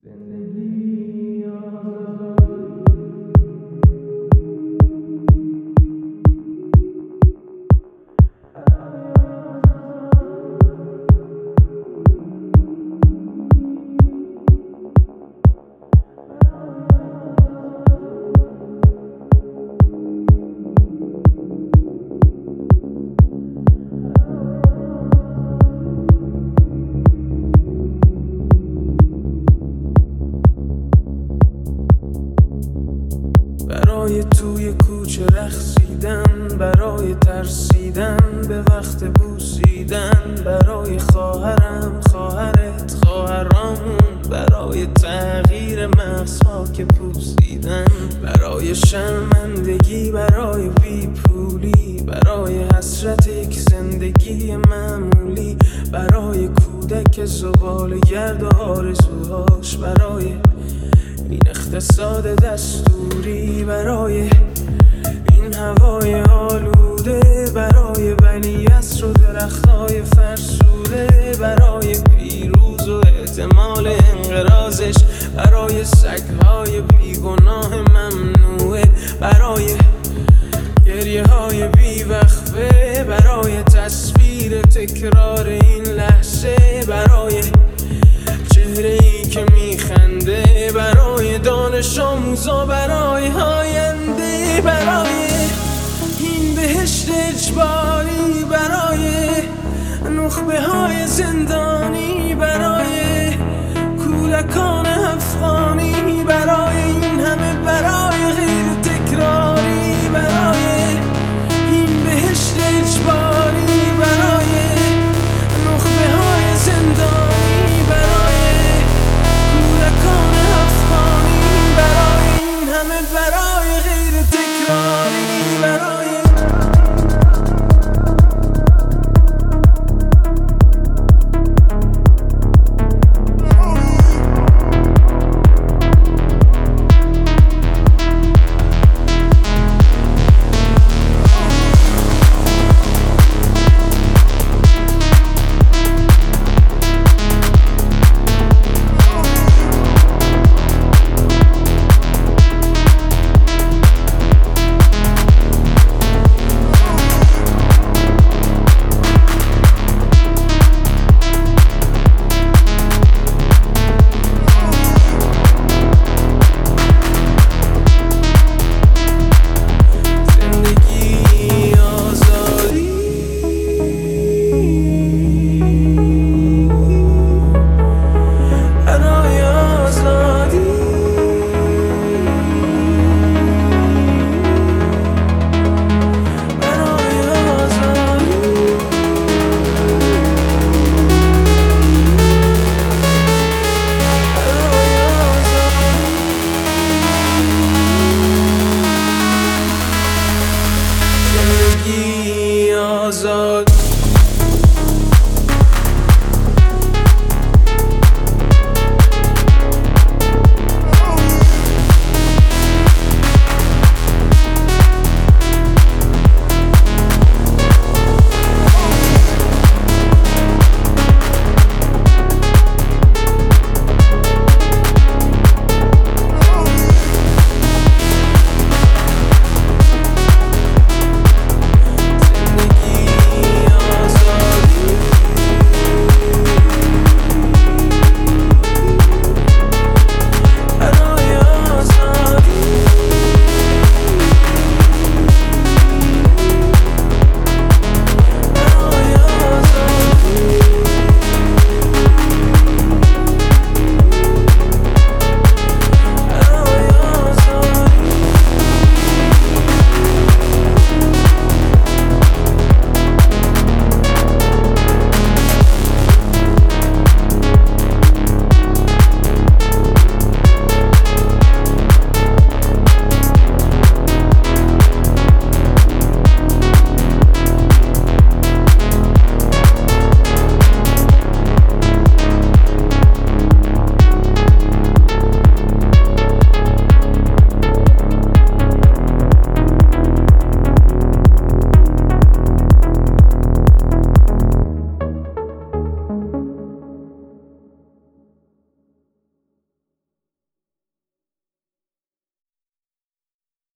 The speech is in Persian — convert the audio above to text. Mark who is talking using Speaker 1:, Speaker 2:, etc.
Speaker 1: برای توی کوچه رقصیدن، برای ترسیدن به وقت بوسیدن، برای خواهرم، خواهرت، خواهرامون، برای تغییر مغزها که پوسیدن، برای شرمندگی، برای بیپولی، برای حسرت یک زندگی معمولی، برای کودک زباله‌گرد و آرزوهاش، برای این اقتصاد دستوری، برای این هوای آلوده، برای ولیعصر و درختای فرسوده، برای پیروز و احتمال انقراضش، برای سگهای بیگناه ممنوعه، برای گریه های بیوقفه، برای تصویر تکرار این لحظه، برای چهره ای که میخنده، برای دانش آموزا، برای آینده، برای این بهشت اجبار.